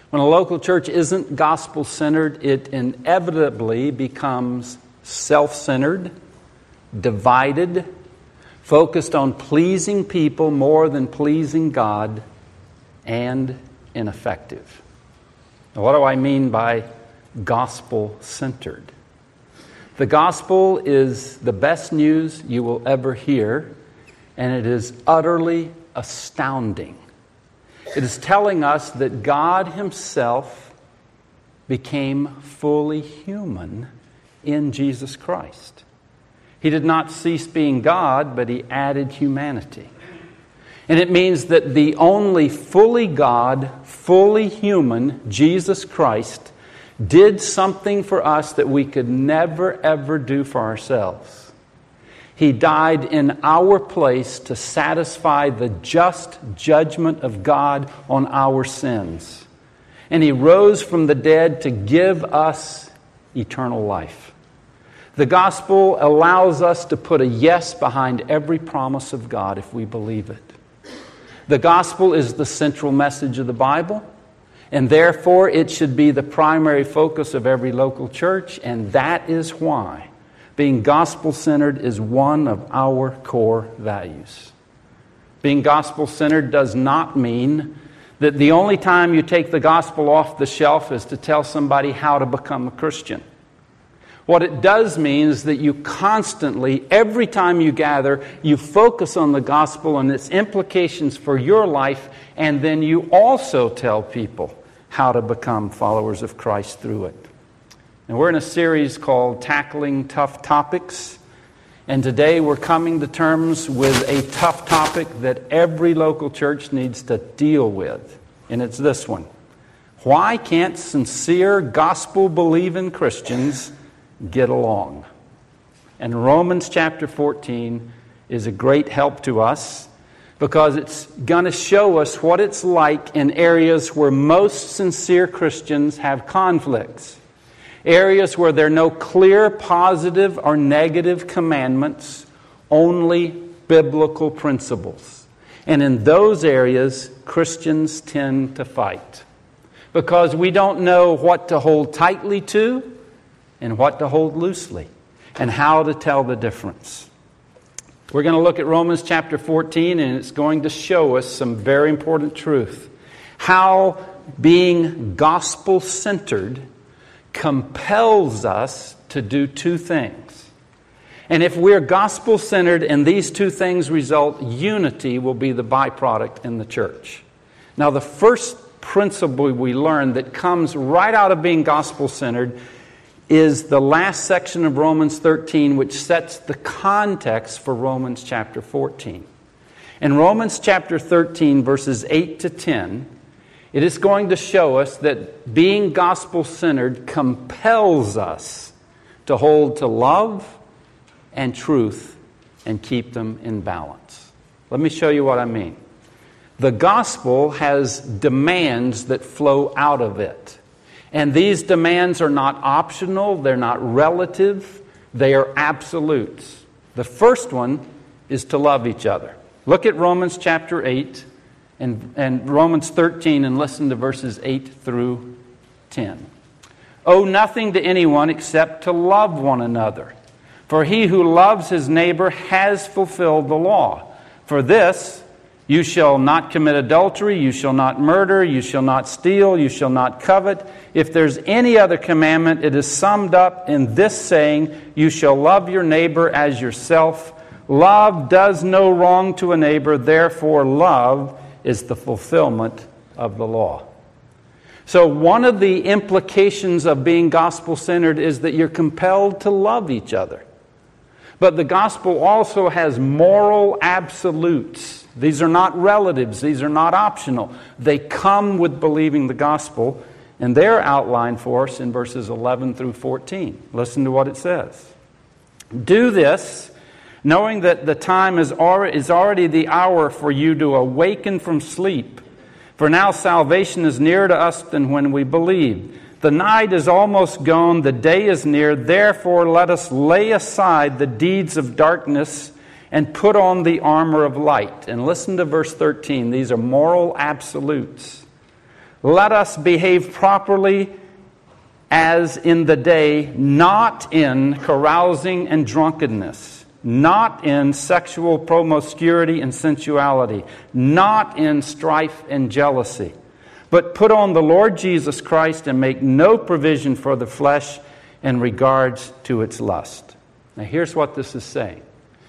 When a local church isn't gospel-centered, it inevitably becomes self-centered, divided, focused on pleasing people more than pleasing God, and ineffective. Now, what do I mean by gospel-centered? The gospel is the best news you will ever hear, and it is utterly astounding. It is telling us that God Himself became fully human in Jesus Christ. He did not cease being God, but He added humanity. And it means that the only fully God, fully human, Jesus Christ, did something for us that we could never, ever do for ourselves. He died in our place to satisfy the just judgment of God on our sins. And He rose from the dead to give us eternal life. The gospel allows us to put a yes behind every promise of God if we believe it. The gospel is the central message of the Bible, and therefore it should be the primary focus of every local church, and that is why being gospel-centered is one of our core values. Being gospel-centered does not mean that the only time you take the gospel off the shelf is to tell somebody how to become a Christian. What it does mean is that you constantly, every time you gather, you focus on the gospel and its implications for your life, and then you also tell people how to become followers of Christ through it. And we're in a series called Tackling Tough Topics, and today we're coming to terms with a tough topic that every local church needs to deal with, and it's this one. Why can't sincere gospel-believing Christians get along? And Romans chapter 14 is a great help to us because it's going to show us what it's like in areas where most sincere Christians have conflicts. Areas where there are no clear positive or negative commandments, only biblical principles. And in those areas, Christians tend to fight because we don't know what to hold tightly to and what to hold loosely, and how to tell the difference. We're going to look at Romans chapter 14, and it's going to show us some very important truth. How being gospel-centered compels us to do two things. And if we're gospel-centered and these two things result, unity will be the byproduct in the church. Now, the first principle we learn that comes right out of being gospel-centered is the last section of Romans 13, which sets the context for Romans chapter 14. In Romans chapter 13, verses 8 to 10, it is going to show us that being gospel-centered compels us to hold to love and truth and keep them in balance. Let me show you what I mean. The gospel has demands that flow out of it. And these demands are not optional, they're not relative, they are absolutes. The first one is to love each other. Look at Romans chapter 8 and Romans 13 and listen to verses 8 through 10. Owe nothing to anyone except to love one another. For he who loves his neighbor has fulfilled the law. For this, you shall not commit adultery, you shall not murder, you shall not steal, you shall not covet. If there's any other commandment, it is summed up in this saying, you shall love your neighbor as yourself. Love does no wrong to a neighbor, therefore love is the fulfillment of the law. So one of the implications of being gospel-centered is that you're compelled to love each other. But the gospel also has moral absolutes. These are not relatives. These are not optional. They come with believing the gospel, and they're outlined for us in verses 11 through 14. Listen to what it says. Do this, knowing that the time is already the hour for you to awaken from sleep. For now salvation is nearer to us than when we believed. The night is almost gone, the day is near. Therefore let us lay aside the deeds of darkness and put on the armor of light. And listen to verse 13. These are moral absolutes. Let us behave properly as in the day, not in carousing and drunkenness, not in sexual promiscuity and sensuality, not in strife and jealousy, but put on the Lord Jesus Christ and make no provision for the flesh in regards to its lust. Now here's what this is saying.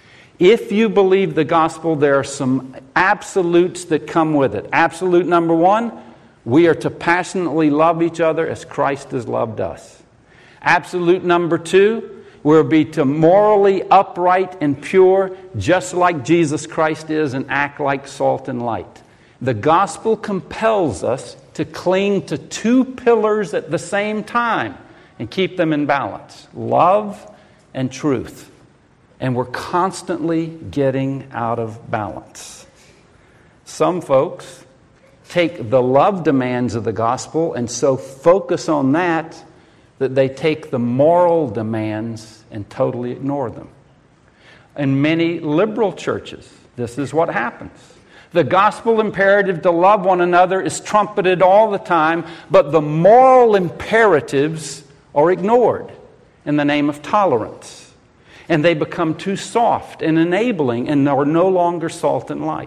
If you believe the gospel, there are some absolutes that come with it. Absolute number one, we are to passionately love each other as Christ has loved us. Absolute number two, we're to be morally upright and pure, just like Jesus Christ is, and act like salt and light. The gospel compels us to cling to two pillars at the same time and keep them in balance: love and truth. And we're constantly getting out of balance. Some folks take the love demands of the gospel and so focus on that they take the moral demands and totally ignore them. In many liberal churches, this is what happens. The gospel imperative to love one another is trumpeted all the time, but the moral imperatives are ignored in the name of tolerance. And they become too soft and enabling and are no longer salt and light.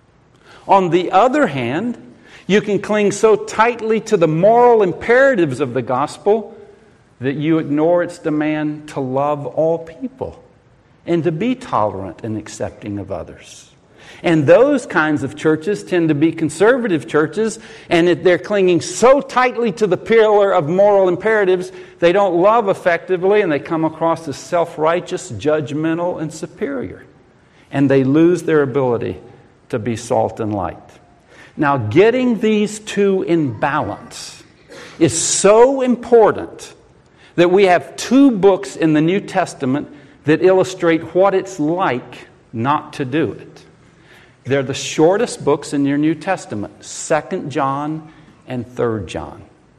On the other hand, you can cling so tightly to the moral imperatives of the gospel that you ignore its demand to love all people and to be tolerant and accepting of others. And those kinds of churches tend to be conservative churches, and they're clinging so tightly to the pillar of moral imperatives, they don't love effectively, and they come across as self-righteous, judgmental, and superior. And they lose their ability to be salt and light. Now, getting these two in balance is so important that we have two books in the New Testament that illustrate what it's like not to do it. They're the shortest books in your New Testament, 2 John and 3 John.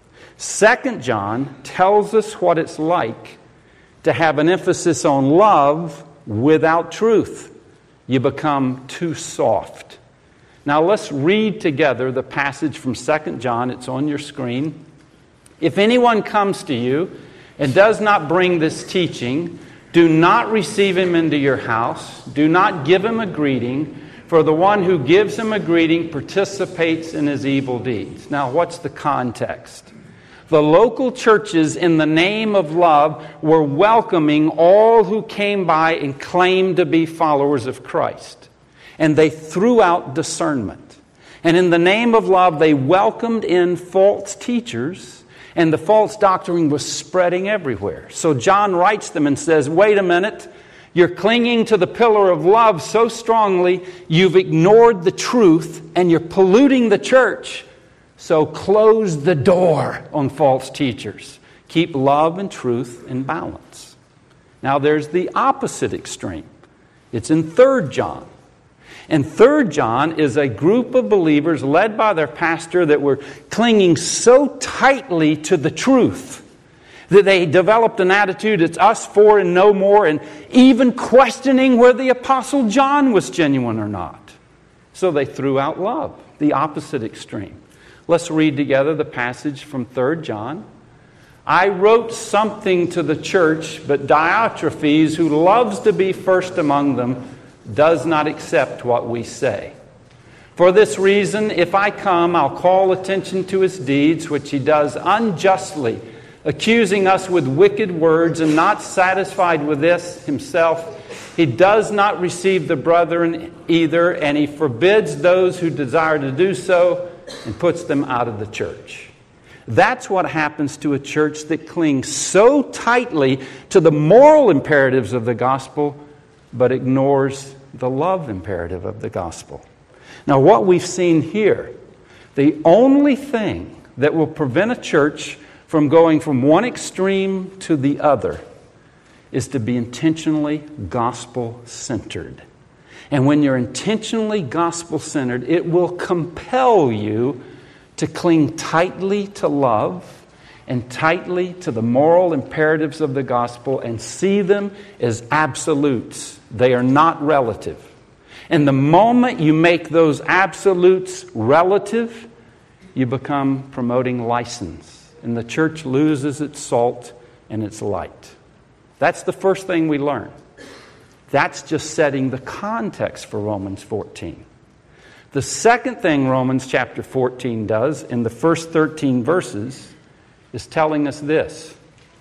2 John tells us what it's like to have an emphasis on love without truth. You become too soft. Now let's read together the passage from 2 John. It's on your screen. If anyone comes to you and does not bring this teaching, do not receive him into your house. Do not give him a greeting, for the one who gives him a greeting participates in his evil deeds. Now, what's the context? The local churches, in the name of love, were welcoming all who came by and claimed to be followers of Christ. And they threw out discernment. And in the name of love, they welcomed in false teachers, and the false doctrine was spreading everywhere. So John writes them and says, wait a minute, you're clinging to the pillar of love so strongly, you've ignored the truth, and you're polluting the church. So close the door on false teachers. Keep love and truth in balance. Now there's the opposite extreme. It's in 3 John. And 3 John is a group of believers led by their pastor that were clinging so tightly to the truth that they developed an attitude, it's us for and no more, and even questioning whether the Apostle John was genuine or not. So they threw out love, the opposite extreme. Let's read together the passage from 3 John. I wrote something to the church, but Diotrephes, who loves to be first among them, does not accept what we say. For this reason, if I come, I'll call attention to his deeds, which he does unjustly, accusing us with wicked words, and not satisfied with this himself, he does not receive the brethren either, and he forbids those who desire to do so and puts them out of the church. That's what happens to a church that clings so tightly to the moral imperatives of the gospel, but ignores the love imperative of the gospel. Now, what we've seen here, the only thing that will prevent a church from going from one extreme to the other is to be intentionally gospel-centered. And when you're intentionally gospel-centered, it will compel you to cling tightly to love and tightly to the moral imperatives of the gospel and see them as absolutes. They are not relative. And the moment you make those absolutes relative, you become promoting license, and the church loses its salt and its light. That's the first thing we learn. That's just setting the context for Romans 14. The second thing Romans chapter 14 does in the first 13 verses is telling us this.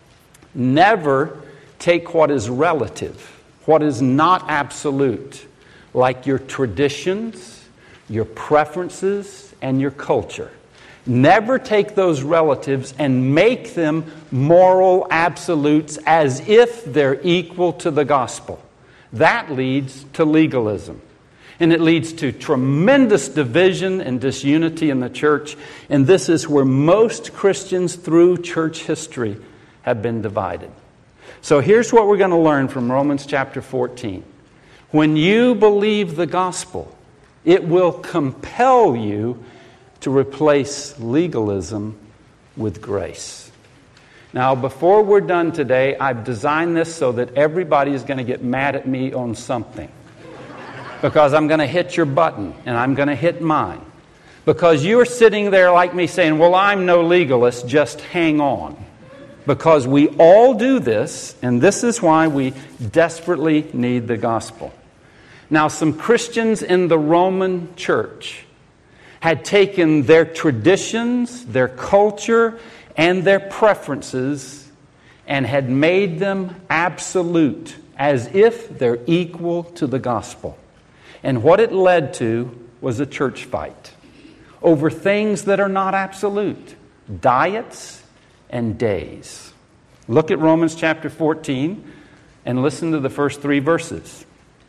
Never take what is relative, what is not absolute, like your traditions, your preferences, and your culture. Never take those relatives and make them moral absolutes as if they're equal to the gospel. That leads to legalism. And it leads to tremendous division and disunity in the church. And this is where most Christians through church history have been divided. So here's what we're going to learn from Romans chapter 14. When you believe the gospel, it will compel you to replace legalism with grace. Now, before we're done today, I've designed this so that everybody is going to get mad at me on something. Because I'm going to hit your button, and I'm going to hit mine. Because you're sitting there like me saying, well, I'm no legalist, just hang on. Because we all do this, and this is why we desperately need the gospel. Now, some Christians in the Roman church had taken their traditions, their culture, and their preferences and had made them absolute, as if they're equal to the gospel. And what it led to was a church fight over things that are not absolute, diets and days. Look at Romans chapter 14 and listen to the first 3 verses.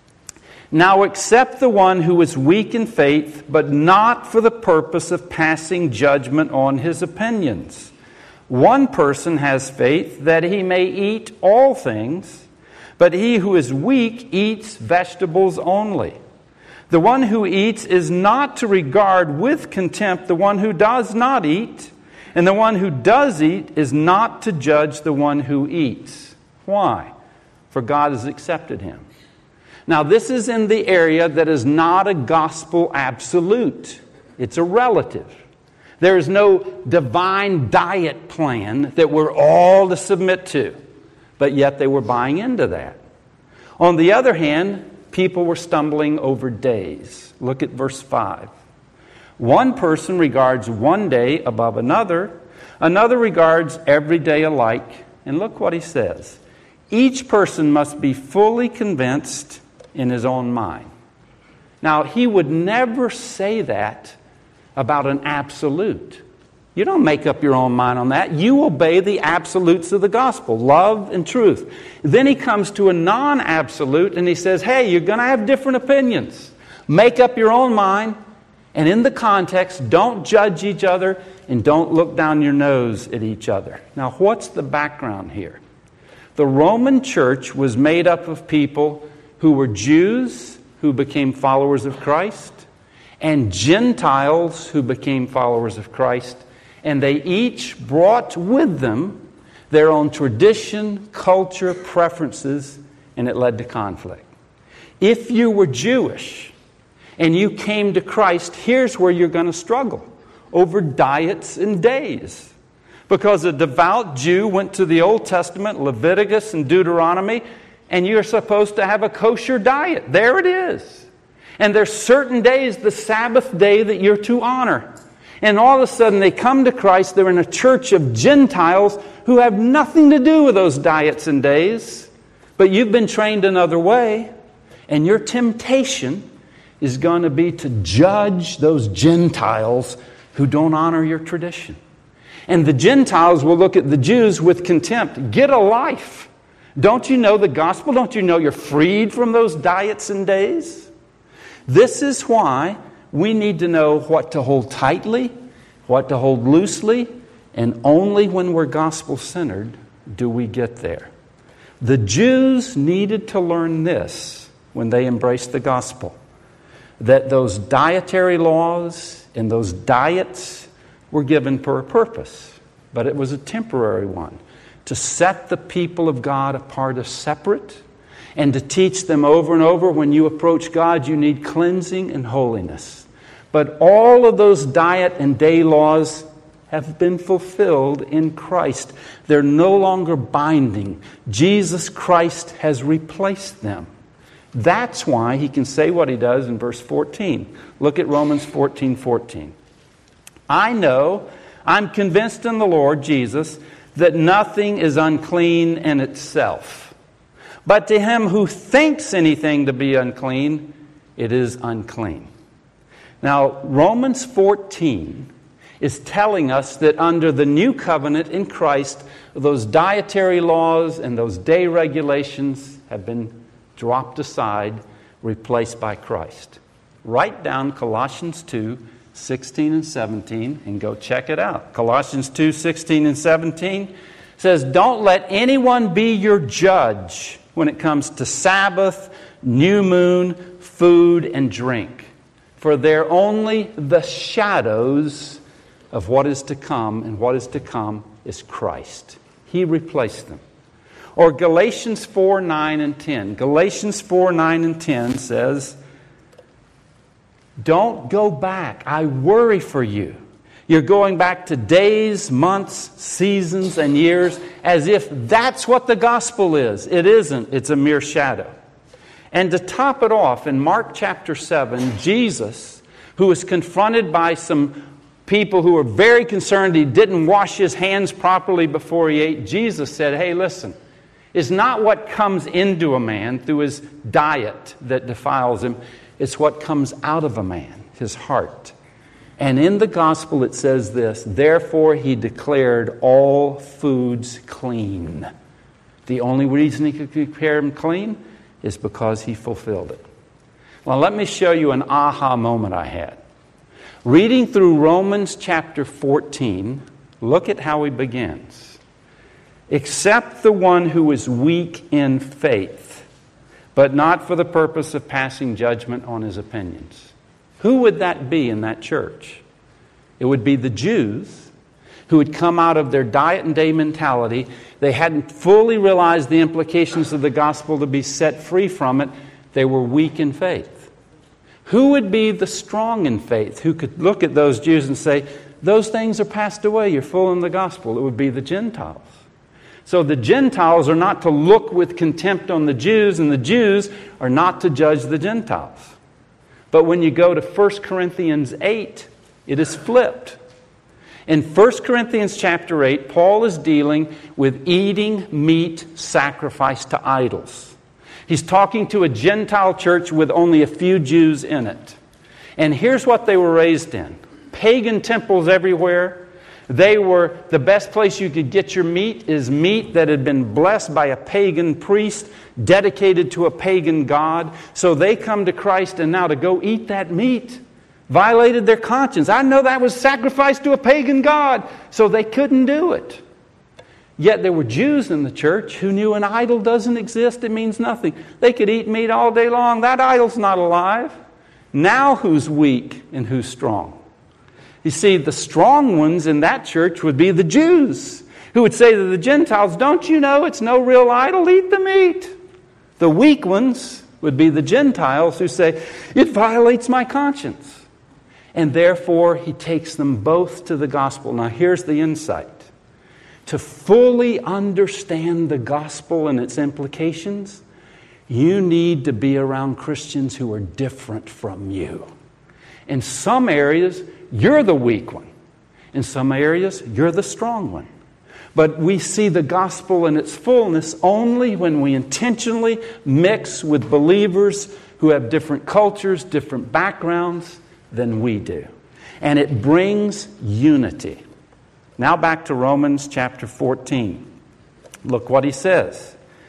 Now accept the one who is weak in faith, but not for the purpose of passing judgment on his opinions. One person has faith that he may eat all things, but he who is weak eats vegetables only. The one who eats is not to regard with contempt the one who does not eat, and the one who does eat is not to judge the one who eats. Why? For God has accepted him. Now, this is in the area that is not a gospel absolute. It's a relative. There is no divine diet plan that we're all to submit to, but yet they were buying into that. On the other hand, people were stumbling over days. Look at verse 5. One person regards one day above another. Another regards every day alike. And look what he says. Each person must be fully convinced in his own mind. Now, he would never say that about an absolute. You don't make up your own mind on that. You obey the absolutes of the gospel, love and truth. Then he comes to a non-absolute and he says, hey, you're going to have different opinions. Make up your own mind. And in the context, don't judge each other and don't look down your nose at each other. Now, what's the background here? The Roman church was made up of people who were Jews who became followers of Christ and Gentiles who became followers of Christ. And they each brought with them their own tradition, culture, preferences, and it led to conflict. If you were Jewish and you came to Christ, here's where you're going to struggle over diets and days. Because a devout Jew went to the Old Testament, Leviticus and Deuteronomy, and you're supposed to have a kosher diet. There it is. And there's certain days, the Sabbath day, that you're to honor. And all of a sudden they come to Christ, they're in a church of Gentiles who have nothing to do with those diets and days. But you've been trained another way, and your temptation is going to be to judge those Gentiles who don't honor your tradition. And the Gentiles will look at the Jews with contempt. Get a life. Don't you know the gospel? Don't you know you're freed from those diets and days? This is why we need to know what to hold tightly, what to hold loosely, and only when we're gospel-centered do we get there. The Jews needed to learn this when they embraced the gospel, that those dietary laws and those diets were given for a purpose, but it was a temporary one, to set the people of God apart as separate and to teach them over and over, when you approach God, you need cleansing and holiness. But all of those diet and day laws have been fulfilled in Christ. They're no longer binding. Jesus Christ has replaced them. That's why he can say what he does in verse 14. Look at Romans 14:14. I know, I'm convinced in the Lord Jesus, that nothing is unclean in itself. But to him who thinks anything to be unclean, it is unclean. Now, Romans 14 is telling us that under the new covenant in Christ, those dietary laws and those day regulations have been dropped aside, replaced by Christ. Write down Colossians 2:16 and 17 and go check it out. Colossians 2:16 and 17 says, don't let anyone be your judge when it comes to Sabbath, new moon, food, and drink. For they're only the shadows of what is to come, and what is to come is Christ. He replaced them. Or Galatians 4:9 and 10. Galatians 4:9 and 10 says, don't go back. I worry for you. You're going back to days, months, seasons, and years as if that's what the gospel is. It isn't. It's a mere shadow. And to top it off, in Mark chapter 7, Jesus, who was confronted by some people who were very concerned he didn't wash his hands properly before he ate, Jesus said, hey, listen, it's not what comes into a man through his diet that defiles him. It's what comes out of a man, his heart. And in the gospel it says this, therefore he declared all foods clean. The only reason he could declare them clean is because he fulfilled it. Well, let me show you an aha moment I had. Reading through Romans chapter 14, look at how he begins. Except the one who is weak in faith, but not for the purpose of passing judgment on his opinions. Who would that be in that church? It would be the Jews who had come out of their diet and day mentality. They hadn't fully realized the implications of the gospel to be set free from it. They were weak in faith. Who would be the strong in faith who could look at those Jews and say, those things are passed away, you're full in the gospel? It would be the Gentiles. So the Gentiles are not to look with contempt on the Jews, and the Jews are not to judge the Gentiles. But when you go to 1 Corinthians 8, it is flipped. In 1 Corinthians chapter 8, Paul is dealing with eating meat sacrificed to idols. He's talking to a Gentile church with only a few Jews in it. And here's what they were raised in. Pagan temples everywhere. They were, the best place you could get your meat is meat that had been blessed by a pagan priest, dedicated to a pagan god. So they come to Christ, and now to go eat that meat violated their conscience. I know that was sacrificed to a pagan god, so they couldn't do it. Yet there were Jews in the church who knew an idol doesn't exist, it means nothing. They could eat meat all day long. That idol's not alive. Now who's weak and who's strong? You see, the strong ones in that church would be the Jews, who would say to the Gentiles, don't you know it's no real idol? Eat the meat. The weak ones would be the Gentiles who say, it violates my conscience. And therefore, he takes them both to the gospel. Now, here's the insight. To fully understand the gospel and its implications, you need to be around Christians who are different from you. In some areas, you're the weak one. In some areas, you're the strong one. But we see the gospel in its fullness only when we intentionally mix with believers who have different cultures, different backgrounds than we do. And it brings unity. Now back to Romans chapter 14. Look what he says.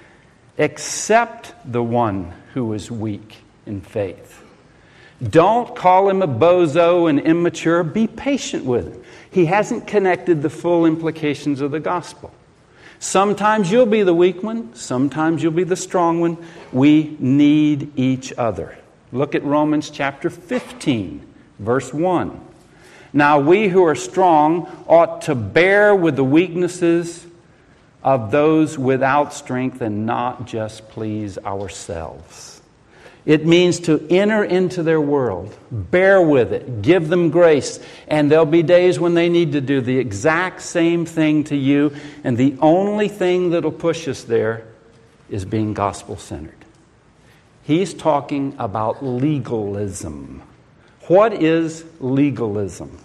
Except the one who is weak in faith. Don't call him a bozo and immature. Be patient with him. He hasn't connected the full implications of the gospel. Sometimes you'll be the weak one. Sometimes you'll be the strong one. We need each other. Look at Romans chapter 15, verse 1. Now we who are strong ought to bear with the weaknesses of those without strength and not just please ourselves. It means to enter into their world, bear with it, give them grace, and there'll be days when they need to do the exact same thing to you, and the only thing that'll push us there is being gospel-centered. He's talking about legalism. What is legalism?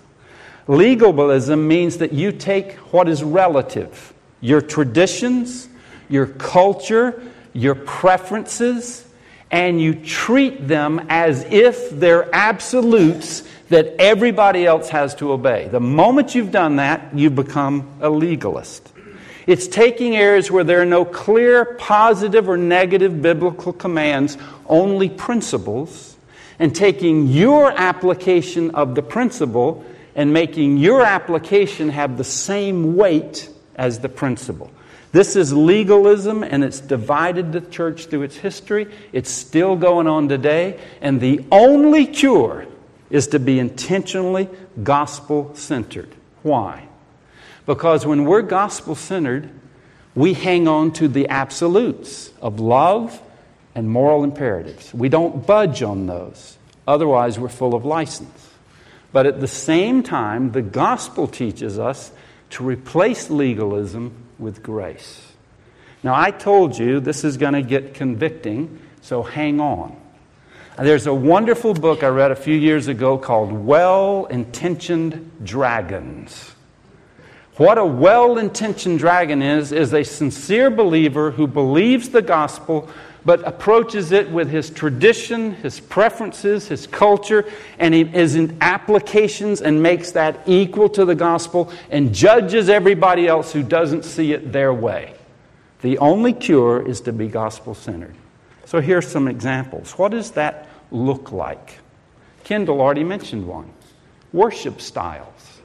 Legalism means that you take what is relative, your traditions, your culture, your preferences, and you treat them as if they're absolutes that everybody else has to obey. The moment you've done that, you become a legalist. It's taking areas where there are no clear positive or negative biblical commands, only principles, and taking your application of the principle and making your application have the same weight as the principle. This is legalism, and it's divided the church through its history. It's still going on today, and the only cure is to be intentionally gospel-centered. Why? Because when we're gospel-centered, we hang on to the absolutes of love and moral imperatives. We don't budge on those. Otherwise, we're full of license. But at the same time, the gospel teaches us to replace legalism with grace. Now, I told you this is going to get convicting, so hang on. There's a wonderful book I read a few years ago called Well-Intentioned Dragons. What a well-intentioned dragon is a sincere believer who believes the gospel but approaches it with his tradition, his preferences, his culture, and his applications, and makes that equal to the gospel and judges everybody else who doesn't see it their way. The only cure is to be gospel-centered. So here's some examples. What does that look like? Kendall already mentioned one. Worship styles.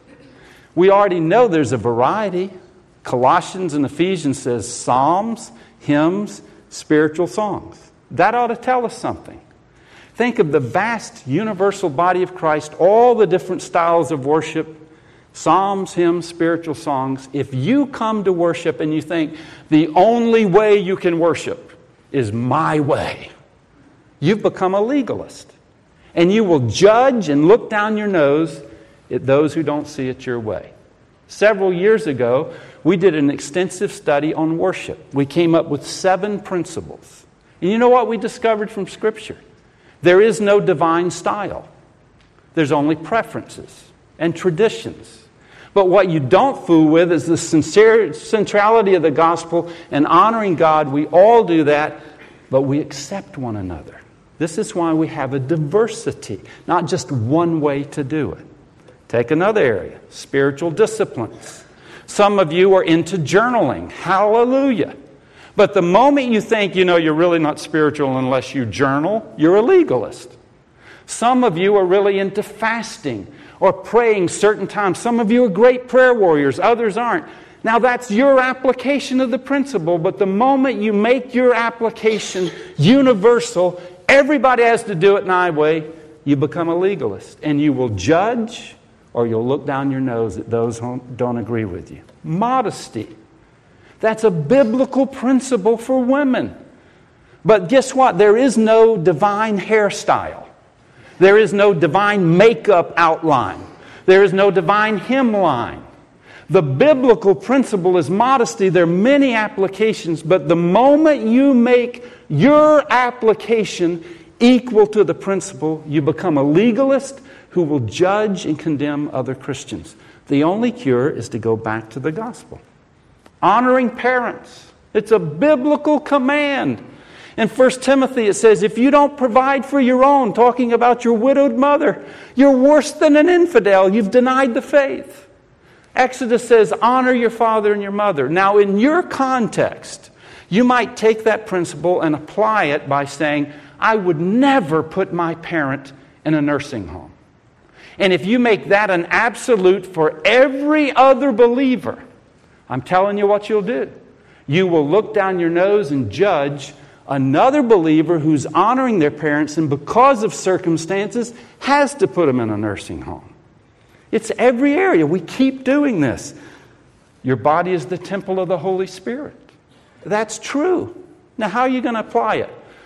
We already know there's a variety. Colossians and Ephesians says psalms, hymns, spiritual songs. That ought to tell us something. Think of the vast universal body of Christ, all the different styles of worship, psalms, hymns, spiritual songs. If you come to worship and you think the only way you can worship is my way, you've become a legalist. And you will judge and look down your nose at those who don't see it your way. Several years ago, we did an extensive study on worship. We came up with 7 principles. And you know what we discovered from Scripture? There is no divine style. There's only preferences and traditions. But what you don't fool with is the centrality of the gospel and honoring God. We all do that, but we accept one another. This is why we have a diversity, not just one way to do it. Take another area, spiritual disciplines. Some of you are into journaling. Hallelujah. But the moment you think, you're really not spiritual unless you journal, you're a legalist. Some of you are really into fasting or praying certain times. Some of you are great prayer warriors, others aren't. Now that's your application of the principle, but the moment you make your application universal, everybody has to do it my way, you become a legalist. And you will judge, or you'll look down your nose at those who don't agree with you. Modesty. That's a biblical principle for women. But guess what? There is no divine hairstyle. There is no divine makeup outline. There is no divine hemline. The biblical principle is modesty. There are many applications, but the moment you make your application equal to the principle, you become a legalist who will judge and condemn other Christians. The only cure is to go back to the gospel. Honoring parents. It's a biblical command. In 1 Timothy it says, if you don't provide for your own, talking about your widowed mother, you're worse than an infidel. You've denied the faith. Exodus says, honor your father and your mother. Now in your context, you might take that principle and apply it by saying, I would never put my parent in a nursing home. And if you make that an absolute for every other believer, I'm telling you what you'll do. You will look down your nose and judge another believer who's honoring their parents and because of circumstances has to put them in a nursing home. It's every area. We keep doing this. Your body is the temple of the Holy Spirit. That's true. Now, how are you going to apply it?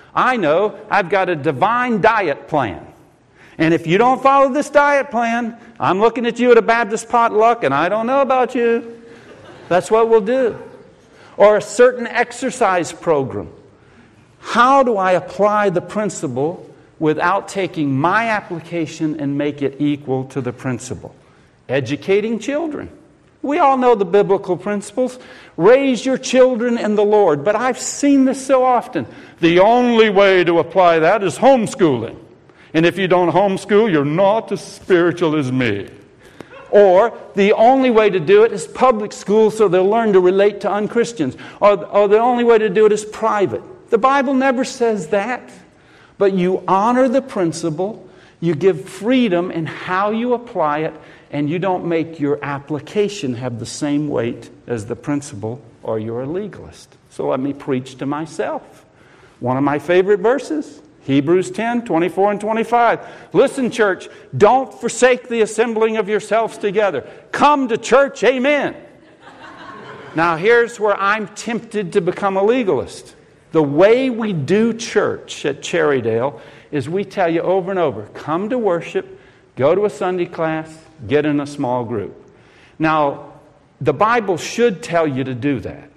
I know I've got a divine diet plan. And if you don't follow this diet plan, I'm looking at you at a Baptist potluck and I don't know about you. That's what we'll do. Or a certain exercise program. How do I apply the principle without taking my application and make it equal to the principle? Educating children. We all know the biblical principles. Raise your children in the Lord. But I've seen this so often. The only way to apply that is homeschooling. And if you don't homeschool, you're not as spiritual as me. Or the only way to do it is public school so they'll learn to relate to unchristians. Or the only way to do it is private. The Bible never says that. But you honor the principle, you give freedom in how you apply it, and you don't make your application have the same weight as the principle, or you're a legalist. So let me preach to myself. One of my favorite verses, Hebrews 10, 24 and 25. Listen, church, don't forsake the assembling of yourselves together. Come to church, amen. Now here's where I'm tempted to become a legalist. The way we do church at Cherrydale is we tell you over and over, come to worship, go to a Sunday class, get in a small group. Now, the Bible should tell you to do that.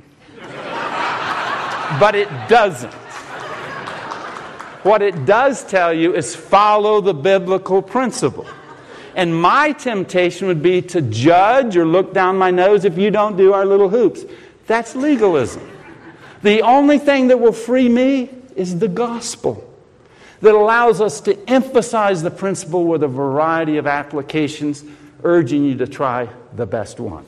But it doesn't. What it does tell you is follow the biblical principle. And my temptation would be to judge or look down my nose if you don't do our little hoops. That's legalism. The only thing that will free me is the gospel that allows us to emphasize the principle with a variety of applications, urging you to try the best one.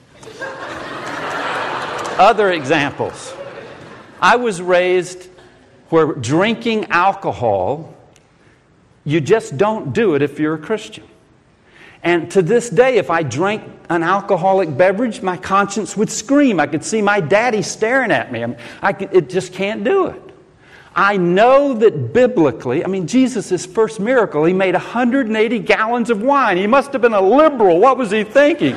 Other examples. I was raised where drinking alcohol, you just don't do it if you're a Christian. And to this day, if I drank an alcoholic beverage, my conscience would scream. I could see my daddy staring at me. It just can't do it. I know that biblically, Jesus' first miracle, he made 180 gallons of wine. He must have been a liberal. What was he thinking?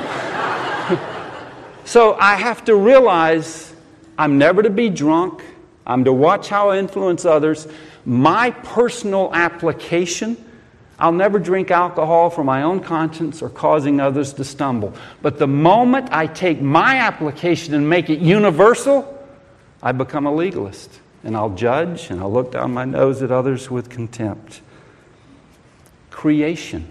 So I have to realize I'm never to be drunk. I'm to watch how I influence others. My personal application, I'll never drink alcohol for my own conscience or causing others to stumble. But the moment I take my application and make it universal, I become a legalist. And I'll judge and I'll look down my nose at others with contempt. Creation.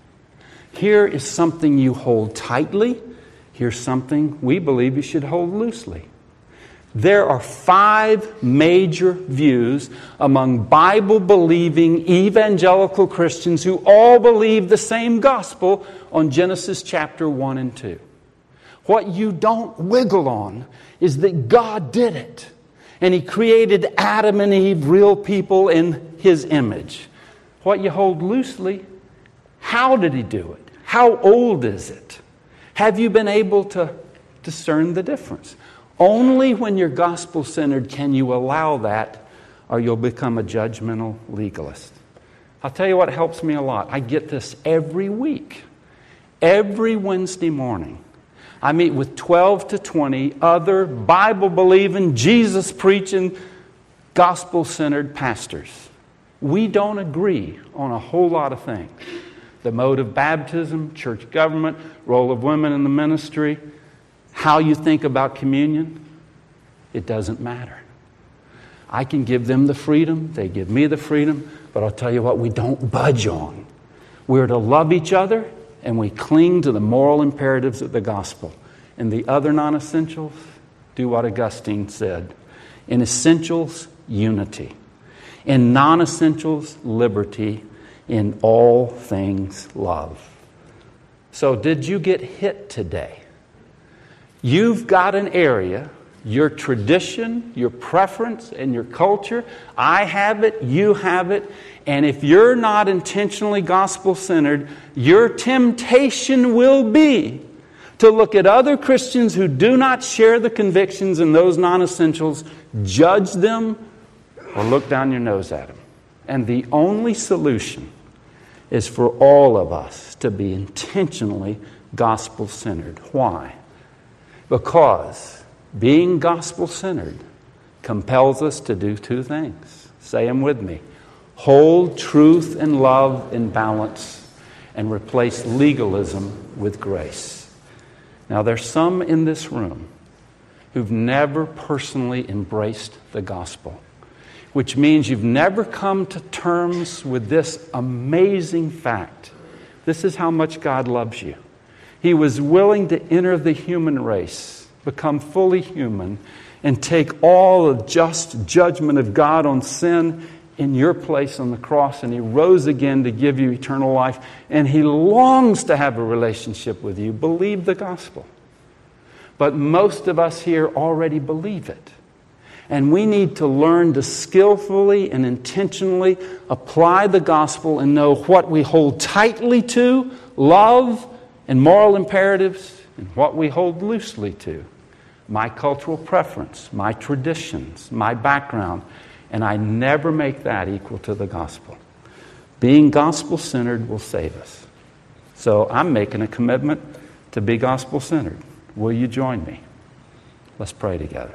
Here is something you hold tightly. Here's something we believe you should hold loosely. There are 5 major views among Bible-believing evangelical Christians who all believe the same gospel on Genesis chapter 1 and 2. What you don't wiggle on is that God did it. And He created Adam and Eve, real people in His image. What you hold loosely, how did He do it? How old is it? Have you been able to discern the difference? Only when you're gospel-centered can you allow that, or you'll become a judgmental legalist. I'll tell you what helps me a lot. I get this every week. Every Wednesday morning, I meet with 12 to 20 other Bible-believing, Jesus-preaching, gospel-centered pastors. We don't agree on a whole lot of things. The mode of baptism, church government, role of women in the ministry, how you think about communion, it doesn't matter. I can give them the freedom, they give me the freedom, but I'll tell you what, we don't budge on. We're to love each other, and we cling to the moral imperatives of the gospel. And the other non-essentials, do what Augustine said. In essentials, unity. In non-essentials, liberty. In all things, love. So did you get hit today? You've got an area, your tradition, your preference, and your culture. I have it, you have it. And if you're not intentionally gospel-centered, your temptation will be to look at other Christians who do not share the convictions in those non-essentials, judge them, or look down your nose at them. And the only solution is for all of us to be intentionally gospel-centered. Why? Because being gospel-centered compels us to do 2 things. Say them with me. Hold truth and love in balance and replace legalism with grace. Now, there's some in this room who've never personally embraced the gospel, which means you've never come to terms with this amazing fact. This is how much God loves you. He was willing to enter the human race, become fully human, and take all the just judgment of God on sin in your place on the cross, and He rose again to give you eternal life, and He longs to have a relationship with you. Believe the gospel. But most of us here already believe it. And we need to learn to skillfully and intentionally apply the gospel and know what we hold tightly to, love, and moral imperatives, and what we hold loosely to. My cultural preference, my traditions, my background, and I never make that equal to the gospel. Being gospel-centered will save us. So I'm making a commitment to be gospel-centered. Will you join me? Let's pray together.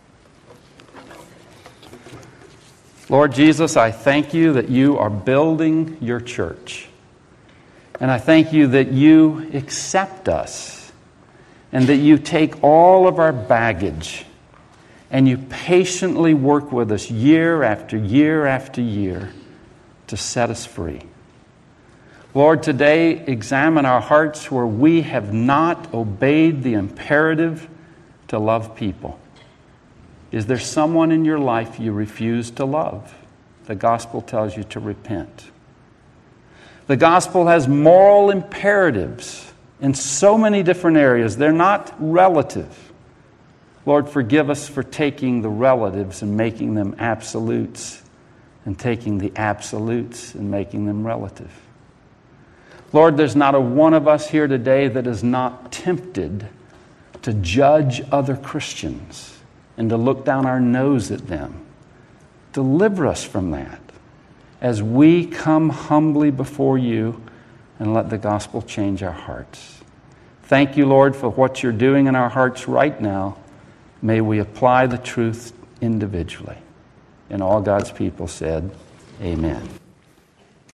Lord Jesus, I thank you that you are building your church. And I thank you that you accept us and that you take all of our baggage and you patiently work with us year after year after year to set us free. Lord, today examine our hearts where we have not obeyed the imperative to love people. Is there someone in your life you refuse to love? The gospel tells you to repent. The gospel has moral imperatives in so many different areas. They're not relative. Lord, forgive us for taking the relatives and making them absolutes, and taking the absolutes and making them relative. Lord, there's not a one of us here today that is not tempted to judge other Christians and to look down our nose at them. Deliver us from that as we come humbly before you and let the gospel change our hearts. Thank you, Lord, for what you're doing in our hearts right now. May we apply the truth individually. And all God's people said, amen.